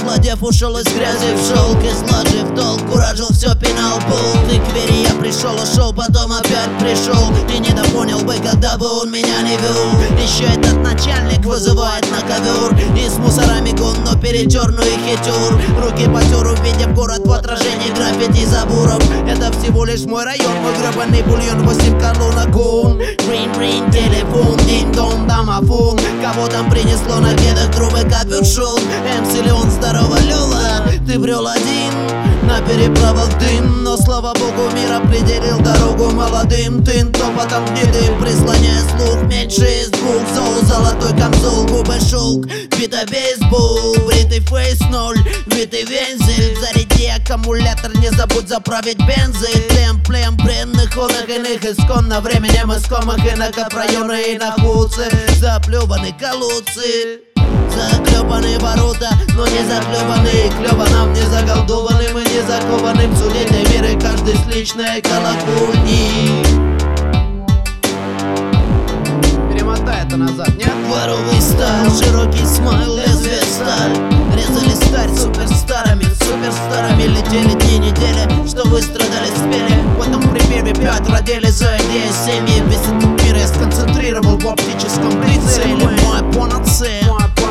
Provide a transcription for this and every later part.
Охладев, ушел из грязи в шелк, изложив долг, куражил, все пинал пол. Ты к вере я пришел, ушел, потом опять пришел. И недопонял бы, когда бы он меня не вел. Еще этот начальник вызывает на ковер. И с мусорами гон, но перетер, ну и хитер. Руки потер, увидев город в отражении граффити заборов. Это всего лишь мой район, мой гребаный бульон, 8 колонок он. Green, телефон, динь-дон, домофон. Кого там принесло на кедах, трубы капюшон. МС Леон, здорово, Лёла, ты брел один на переправах дым, но слава богу мир определил дорогу молодым. Тын топотом гнедым, прислоняя слух меньше из двух. Зол, золотой камзол, губы шелк, бита бейсбол, бритый фейс ноль, битый вензель. Заряди аккумулятор, не забудь заправить бензин. Плем, бренных ходах иных исконно временем искомых иноков района и находцы. Заплёбаны колодцы, заклепаны ворота, но не заклепаны клёбаном, не заколдованным и не закованным. Судите миры каждый с личной колокольни. Перемотай это назад, нет? Дворовый стайл, широкий смайл, лезвие сталь. Резали старь суперстарами летели дни, недели, что вы страдали, спели. В этом припеве 5 родили за идею семьи. Весь этот мир я сконцентрировал в оптическом прицеле. Мой панацея.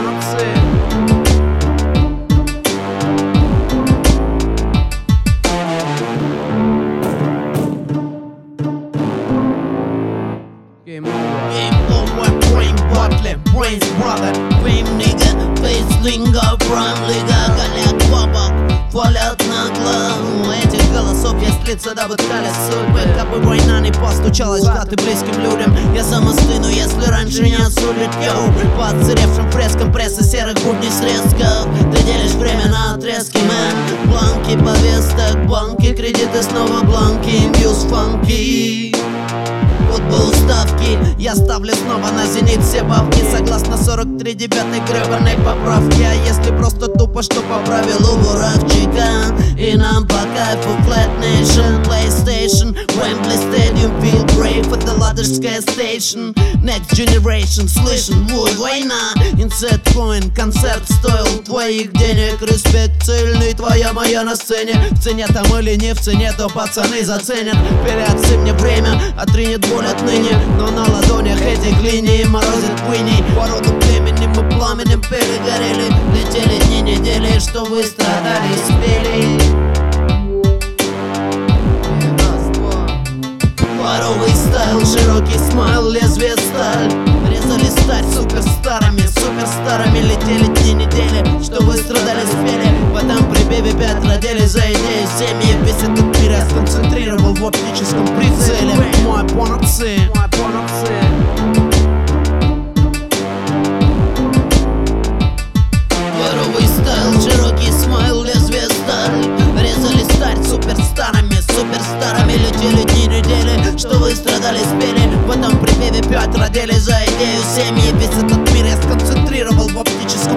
Game over, brains brother, fame nigga, face linger, prime liga, голяк бабок, валят нагло. Этих голосов есть лица, да выткали судьбы. Как бы война не постучалась в хаты близким людям. Я сам остыну, если раньше не осудит. Йоу, по отсыревшим фрескам прессы серых будней срезков. Ты делишь время на отрезки, мэн. Бланки повесток, банки, кредиты, снова бланки, имбьюз фанки. Футбол ставки, я ставлю снова на зенит все бабки. Согласно 43-9 гребаной поправки. А если просто тупо, что по правилу буравчика. И нам по кайфу Flat Nation, PlayStation, Wembley Stadium, Feel brave at the Ладожская Station. Next Generation, слышен, вот война. Insert coin, концерт стоил твоих денег. Респект цельный, твоя моя на сцене. В цене там или не в цене, то пацаны заценят. Переоцени мне время, отринет боль отныне. Но на ладонях этих линий морозит пыней. По роду племенем мы пламенем перегорели. Летели дни, недели, что вы страдали, спели. Дворовый стайл, широкий смайл, лезвие сталь. Резали старь суперстарами летели дни, недели, что вы страдали, спели. В этом припеве 5 родили за идею семьи. Весь этот мир я сконцентрировал в оптическом прицеле. Мой панацея. Дворовый стайл, широкий смайл, лезвие сталь. Резали старь суперстарами летели дни, недели, что вы страдали, спели. В этом припеве 5 родили за идею семьи. Весь этот мир я сконцентрировал в оптическом